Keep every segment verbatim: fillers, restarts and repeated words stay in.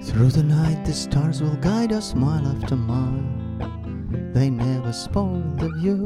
Through the night the stars will guide us mile after mile. They never spoil the view,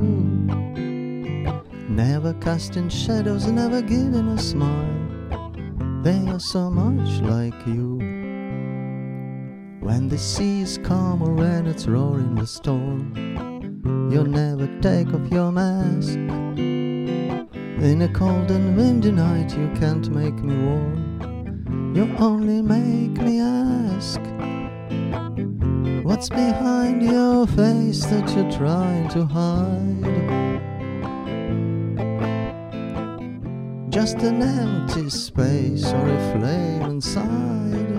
never casting shadows, never giving a smile. They are so much like you. When the sea is calm or when it's roaring the storm, you never take off your mask. In a cold and windy night you can't make me warm, you only make me ask, what's behind your face that you're trying to hide? Just an empty space or a flame inside?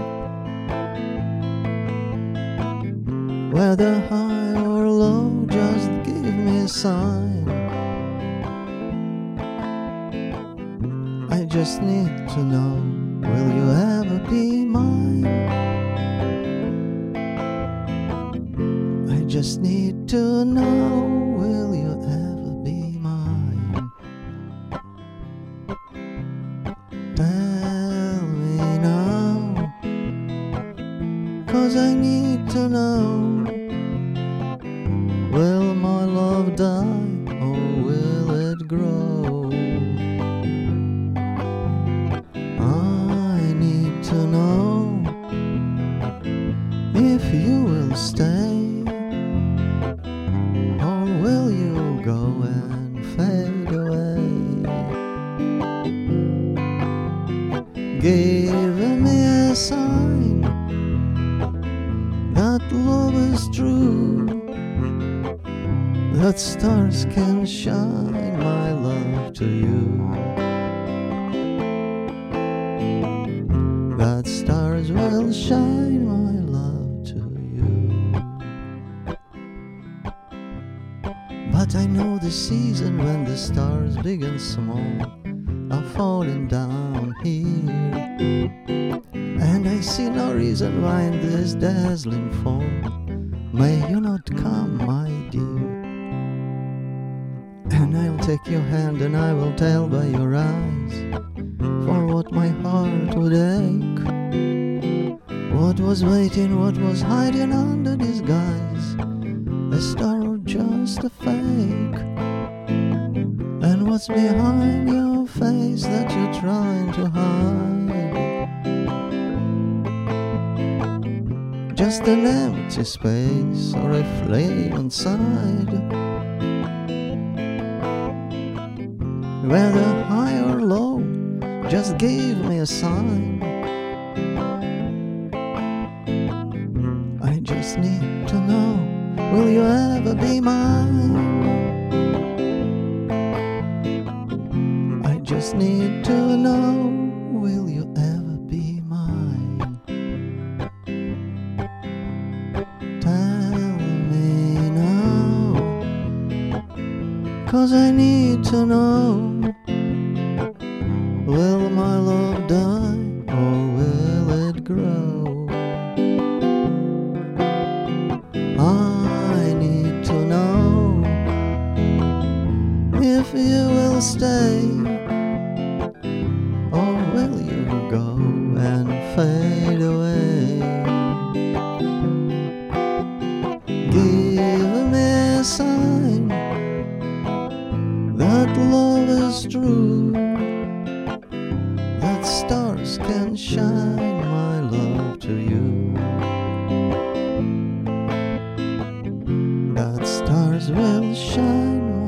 Whether high or low, just give me a sign. I just need to know, will you ever be mine? I just need to know, will you ever be mine? Tell me now, 'cause I need to know, will my love die or will it grow? I need to know if you will stay or will you go and fade away. Give me a sign that love is true, that stars can shine my love to you, that stars will shine my love to you. But I know the season when the stars big and small are falling down here, and I see no reason why in this dazzling fall may you not come, my dear. And I'll take your hand and I will tell by your eyes for what my heart would ache, what was waiting, what was hiding under disguise, a star or just a fake, and what's behind your face that you're trying to hide. Just an empty space or a flame inside? Whether high or low, just give me a sign. I just need to know, will you ever be mine? I just need to know, will you ever be mine? Tell me now, 'cause I need to know, will my love die or will it grow? I need to know if you will stay or will you go and fade away. Give me a sign that love is true, that stars can shine my love to you, that stars will shine